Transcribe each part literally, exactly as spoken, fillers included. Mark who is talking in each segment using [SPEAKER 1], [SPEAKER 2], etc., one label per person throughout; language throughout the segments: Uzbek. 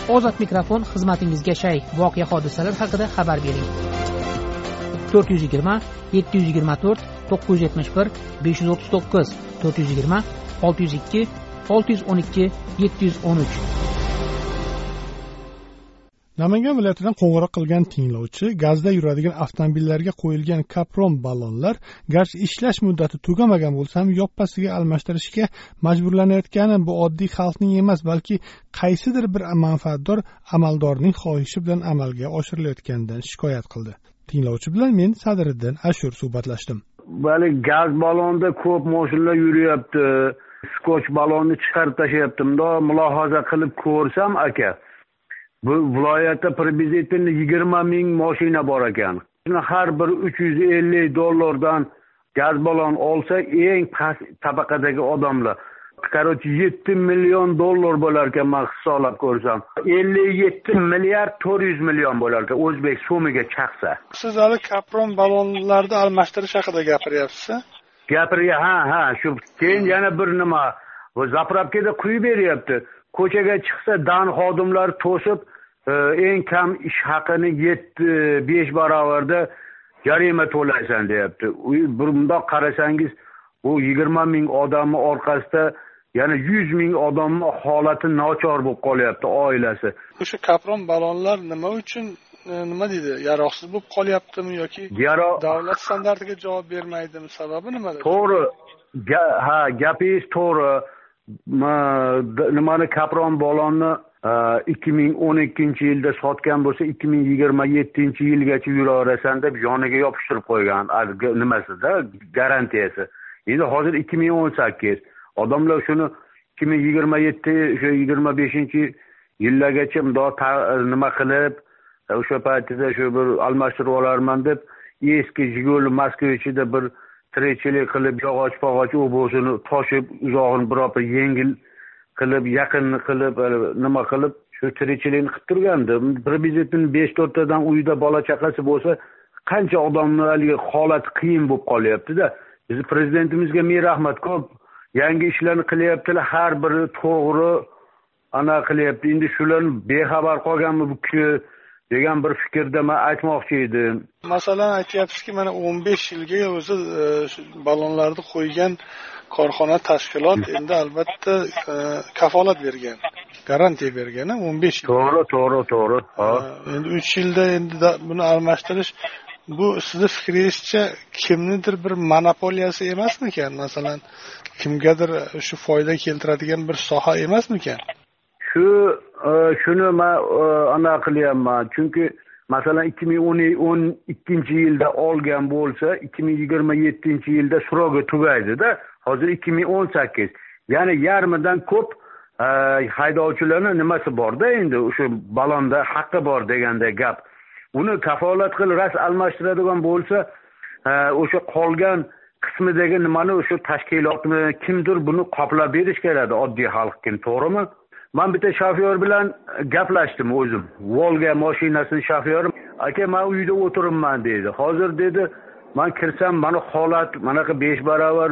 [SPEAKER 1] Ozod mikrofon xizmatingizga shay. Voqea hodisalar haqida xabar bering. to'rt yuz yigirma yetti yuz yigirma to'rt to'qqiz yuz yetmish bir besh yuz o'ttiz to'qqiz to'rt yuz yigirma olti yuz ikki olti yuz o'n ikki yetti yuz o'n uch.
[SPEAKER 2] Namangan viloyatidan qo'ng'iroq qilgan tinglovchi gazda yuradigan avtomobillarga qo'yilgan kapron ballonlar garchi ishlash muddati tugamagan bo'lsa ham yoppasiga almashtirishga majburlanayotgani bu oddiy xalqning emas, balki qaysidir bir manfaatdor amaldorning xohishi bilan amalga oshirilayotganidan shikoyat qildi. Tinglovchi bilan men Sadriddin Ashur suhbatlashdim.
[SPEAKER 3] Bali gaz ballonda ko'p mashinalar yuryapti. Skoch ballonni chiqarib tashlayaptim. Da mulohaza qilib ko'rsam aka, bu viloyatda prioritetni yigirma ming mashina bor ekan. Har bir uch yuz ellik dollardan gaz ballon olsa eng past tabaqadagi odamlar Qarochi yetti million dollar bo'lar ekan, men hisoblab ko'rsam. ellik yetti milliard to'rt yuz million bo'lar ekan o'zbek so'miga chaqsa.
[SPEAKER 2] Siz hali kapron ballonlarni almashtirish haqida gapiryapsiz?
[SPEAKER 3] Gapirga ha ha shu. Keyin yana bir nima, bu zapravkada quyib beryapti. Ko'chaga chiqsa dan xodimlar to'sib eng kam ish haqini yetti besh barobarda jarima to'laysan deyapti. Bundoq qarasangiz bu yigirma ming odamning orqasida yana yuz ming odamning holati nochor bo'lib qolyapti, oilasi.
[SPEAKER 2] O'sha kapron ballonlar nima uchun nima deydi, yaroqsiz bo'lib qolyaptimi yoki davlat standartiga javob bermaydimi? Sababi nimada?
[SPEAKER 3] To'g'ri. Ha, gapingiz to'g'ri. Nimani kapron ballonni ikki ming o'n ikkinchi yilda sotgan bo'lsa ikki ming yigirma yettinchi yilgacha yuraverasan deb yoniga yopishtirib qo'ygan nimasida garantiyasi. Endi hozir ikki ming o'n sakkiz. Odamlar shuni ikki ming yigirma yetti o'sha yigirma beshinchi yillargacha bundoq nima qilib, o'sha paytda shu bir almashtirib olarman deb eski Jiguli Moskvichida bir tirikchilik qilib yog'och pog'och o'bosini toshib uzog'ini biror bir yengil qilib yaqinni qilib nima qilib shu tirikchilikni qilib turgandi. Prioritetning besh to'rttadan uyda bola chaqasi bo'lsa qancha odamlarga holat qiyin bo'lib qolyapti-da. Biz prezidentimizga ming rahmat, ko'p yangi ishlarni qilyaptilar, har biri to'g'ri ana qilyapti. Endi shularni bexabar qolganmi bu kishi degan bir fikrda men aytmoqchi edim.
[SPEAKER 2] Masalan, aytyapsizki, mana o'n besh yilga o'zi shu ballonlarni qo'ygan korxona tashkilot endi albatta kafolat bergan, garantiya bergan, o'n besh yil.
[SPEAKER 3] To'g'ri, to'g'ri, to'g'ri. Ha.
[SPEAKER 2] Endi uch yilda endi buni almashtirish bu sizni fikringizcha kimnidir bir monopoliyasi emasmikan? Masalan, kimgadir shu foyda keltiradigan bir soha emasmikan?
[SPEAKER 3] Shu shuni men ana qilyapman. Chunki masalan ikki ming o'n ikkinchi yilda olgan bo'lsa, ikki ming yigirma yettinchi yilda srogi tugaydi-da. Hozir ikki ming o'n sakkiz. Ya'ni yarmidan ko'p haydovchilarning nimasi bor-da, endi o'sha ballonda haqqi bor deganda gap. Uni kafolat qilib ras almashtiradigan bo'lsa, o'sha qolgan qismidagi nimani o'sha tashkilotni kimdir buni qoplab berish kerak, oddiy xalq kim, to'g'rimi? Men bitta shofyor bilan gaplashdim o'zim. Volga mashinasining shofyori, aka men uyda o'tiribman dedi. Hozir dedi, men kirsam mana holat manaqa besh barobar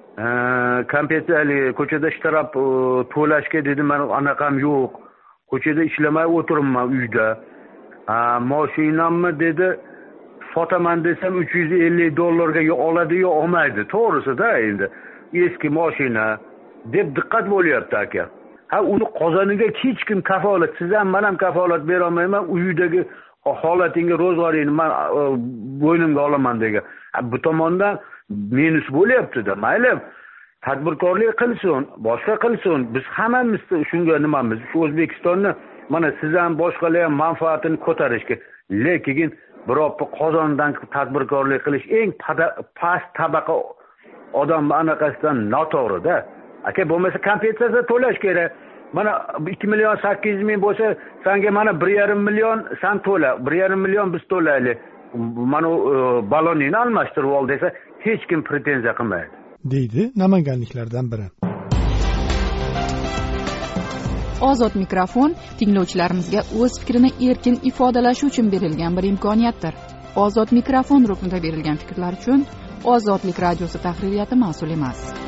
[SPEAKER 3] kompyuterli ko'chada ishtirab to'lashga dedi, men anaqam yo'q. Ko'chada ishlamay o'tiribman uyda. Mashinamni dedi sotaman desam uch yuz ellik dollarga yo oladi yo olmaydi. To'g'risi-da endi eski mashina deb diqqat bo'lyapti aka. Ha, uni qozoniga hech kim kafolat, siz ham men ham kafolat bera olmayman, uyidagi holatingga, ro'zg'oringni men bo'ynimga olaman degan. Bu tomondan minus bo'lyapti-da. Mayli, tadbirkorlik qilsin, boshqa qilsin. Biz hammamiz shunga nimamiz. Shu O'zbekistonni mana siz ham boshqalar ham manfaatini ko'tarishga, lekin biror qozondan tadbirkorlik qilish eng past tabaqa odam anaqasidan noto'g'ri-da. Aka, bo'lmasa kompensatsiya to'lash kerak. Mana ikki million sakkiz yuz ming bo'lsa, senga mana bir yarim million sen to'la, bir yarim million biz to'laylik. Mana balloningni almashtirib ol desa, hech kim pretenziya qilmaydi,
[SPEAKER 2] deydi namanganliklardan biri.
[SPEAKER 4] Ozod mikrofon tinglovchilarimizga o'z fikrini erkin ifodalashi uchun berilgan bir imkoniyatdir. Ozod mikrofon ruknida berilgan fikrlar uchun Ozodlik radiosi tahririyati mas'ul emas.